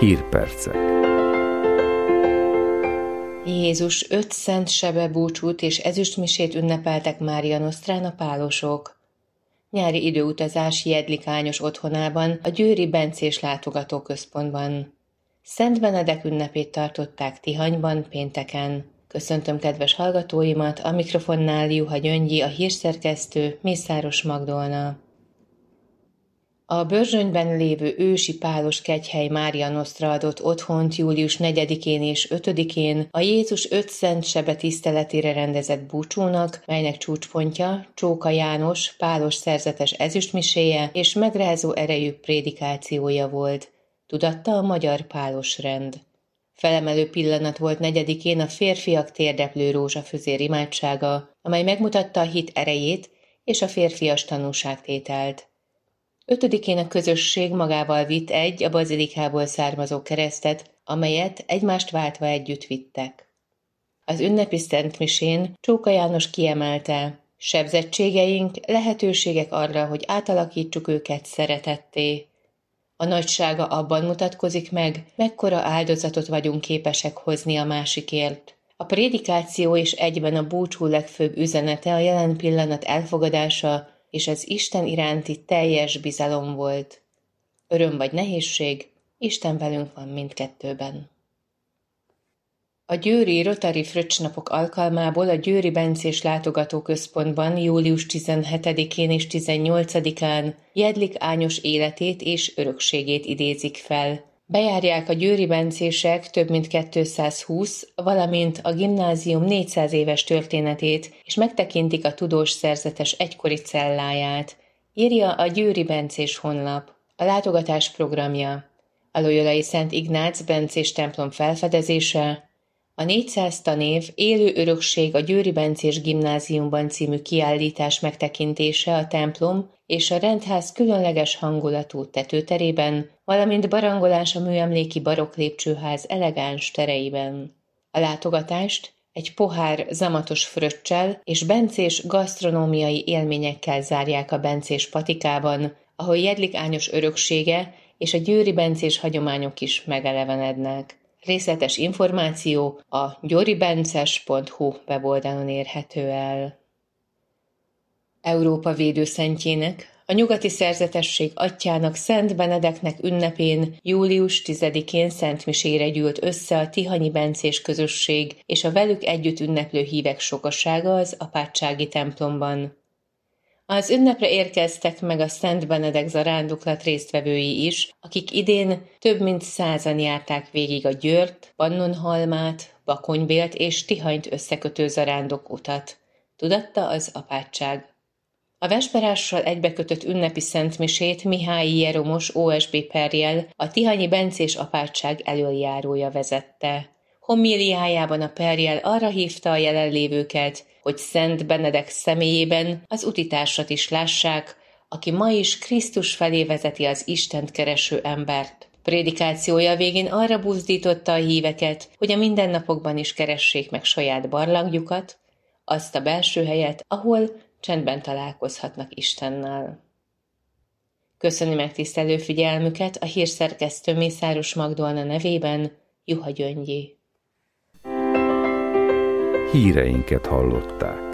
Hírpercek. Jézus 5 szent sebe búcsút és ezüstmisét ünnepeltek Mária Nosztrán a pálosok. Nyári időutazás Jedlik Ányos otthonában, a győri bencés látogatóközpontban. Szent Benedek ünnepét tartották Tihanyban pénteken. Köszöntöm kedves hallgatóimat, a mikrofonnál Juha Gyöngyi, a hírszerkesztő, Mészáros Magdolna. A Börzsönyben lévő ősi pálos kegyhely Mária Nosztra adott otthont július 4-én és 5-én a Jézus 5 szent sebe tiszteletére rendezett búcsúnak, melynek csúcspontja Csóka János pálos szerzetes ezüstmiséje és megrázó erejű prédikációja volt, tudatta a magyar pálos rend. Felemelő pillanat volt 4-én a férfiak térdeplő rózsafüzér imádsága, amely megmutatta a hit erejét és a férfias tanúságtételt. 5-én a közösség magával vitt a bazilikából származó keresztet, amelyet egymást váltva együtt vittek. Az ünnepi szentmisén Csóka János kiemelte, sebzettségeink lehetőségek arra, hogy átalakítsuk őket szeretetté. A nagysága abban mutatkozik meg, mekkora áldozatot vagyunk képesek hozni a másikért. A prédikáció és egyben a búcsú legfőbb üzenete a jelen pillanat elfogadása és az Isten iránti teljes bizalom volt. Öröm vagy nehézség, Isten velünk van mindkettőben. A győri Rotary Fröccsnapok alkalmából a Győri Bencés Látogatóközpontban július 17-én és 18-án Jedlik Ányos életét és örökségét idézik fel. Bejárják a győri bencések több mint 220, valamint a gimnázium 400 éves történetét, és megtekintik a tudós szerzetes egykori celláját, írja a Győri Bencés honlap. A látogatás programja: a Loyolai Szent Ignác bencés templom felfedezése, a 400 tanév élő örökség a Győri Bencés Gimnáziumban című kiállítás megtekintése a templom és a rendház különleges hangulatú tetőterében, valamint barangolás a műemléki barokk lépcsőház elegáns tereiben. A látogatást egy pohár zamatos fröccsel és bencés gasztronómiai élményekkel zárják a bencés patikában, ahol Jedlik Ányos öröksége és a győri bencés hagyományok is megelevenednek. Részletes információ a gyoribences.hu weboldalon érhető el. Európa védőszentjének, a nyugati szerzetesség atyjának, Szent Benedeknek ünnepén július 10-én szentmisére gyűlt össze a tihanyi bencés közösség és a velük együtt ünneplő hívek sokasága az apátsági templomban. Az ünnepre érkeztek meg a Szent Benedek zarándoklat résztvevői is, akik idén több mint 100-an járták végig a Győrt, Pannonhalmát, Bakonybélt és Tihanyt összekötő zarándok utat, tudatta az apátság. A vesperással egybekötött ünnepi szentmisét Mihályi Jeromos OSB perjel, a tihanyi bencés apátság elöljárója vezette. Homíliájában a perjel arra hívta a jelenlévőket, hogy Szent Benedek személyében az utitársat is lássák, aki ma is Krisztus felé vezeti az Istent kereső embert. Prédikációja végén arra buzdította a híveket, hogy a mindennapokban is keressék meg saját barlangjukat, azt a belső helyet, ahol csendben találkozhatnak Istennel. Köszöni megtisztelő figyelmüket a hírszerkesztő Mészáros Magdolna nevében, Juha Gyöngyi. Híreinket hallották.